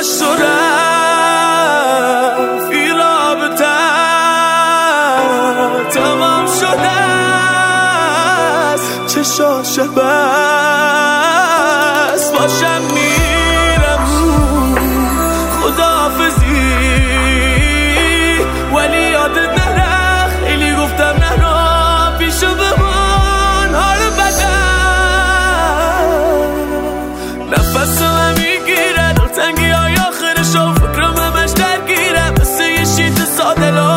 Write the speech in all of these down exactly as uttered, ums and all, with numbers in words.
داشت و رفت این رابطه تمام شده است، چشاشه بس باشم میرم خداحافظی، ولی یادت نره خیلی گفتم نرا پیشو بمان حال بدم، نفسم میگیره دلتنگی های آخرش و فکرم همش درگیره مثل یه شیط ساده لا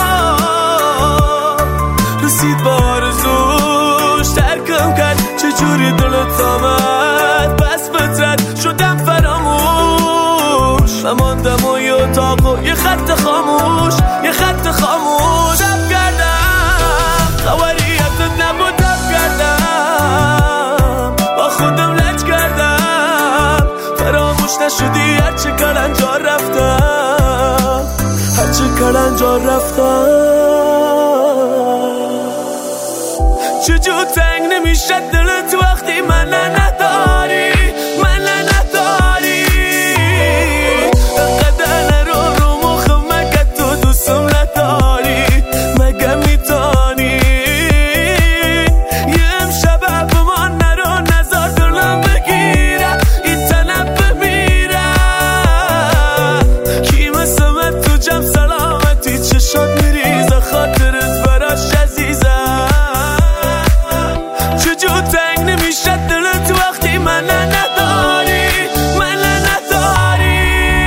رسید با آرزوش ترکم کرد، چجوری دلت آمد بس فطرت شدم فراموش و ماندم و یه اتاق و یه خط خاموش یه خط خاموش رب کردم خبریتت نبود رب کردم با خودم لج کردم فراموش نشدی هرچه کلنجار رفتم هرچه کلنجار رفتم. چجور تنگ نمیشه دلت وقتی من نداری من نداری، قدر نرو رو مخم مگه تو دوستم نداری مگه میتانی یه امشب به من نرو نزار دلم بگیره این تنب بمیره، کی مثل من تو جمع سلامتی چشات میریزه خاطرت براش عزیزه، چجور تنگ نمیشه دلت وقتی من نداری من نداری،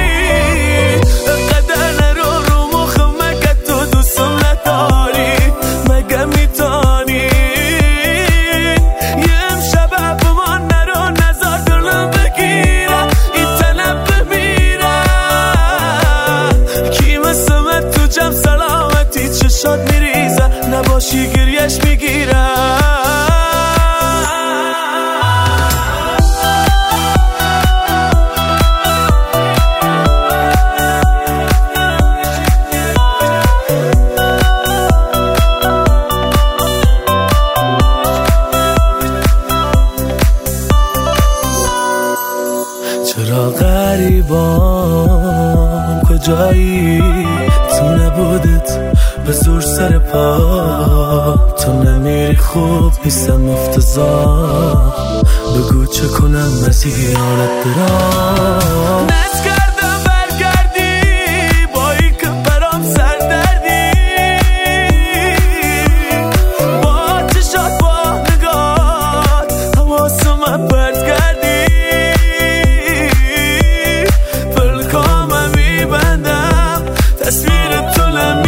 قدر نرو رو مخم مگه تو دوستم نداری مگه میتانی یه امشب به من نرو نزار دلم بگیره این تنب بمیره، کی مثل من تو جمع سلامتی چشات میریزه نباشی گریش میگیره. چرا غریبام کجایی تو نبودت به زور سر پا تو نمیری خوب نیستم افتضاح بگو چه کنم از این حالت برام نس کردم برگردی با این که برام سردردی با چشات با نگات حواسم من پرت کردی تصویر تو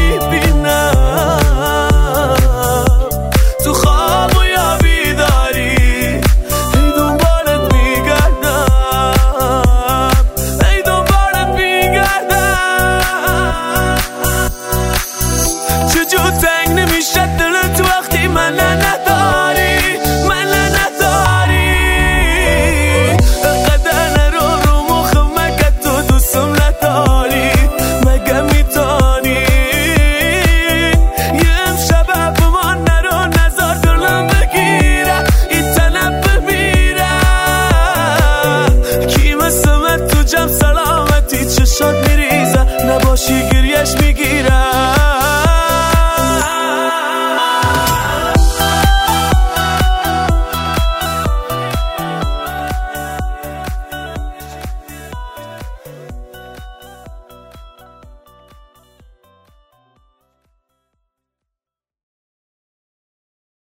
نمیبینم تو خواب و یا بیداری ای دنبالت میگردم ای دنبالت میگردم، چجور تنگ نمیشه دلت وقتی من نداری من نداری، قدر نرو رو مخم مگه تو دوستم نداری مگه میتانی یه امشب به من نرو نزار دلم بگیره این تنب بمیره، کی مثل من تو جمع سلامتی چشات میریزه نباشی گریش میگیره.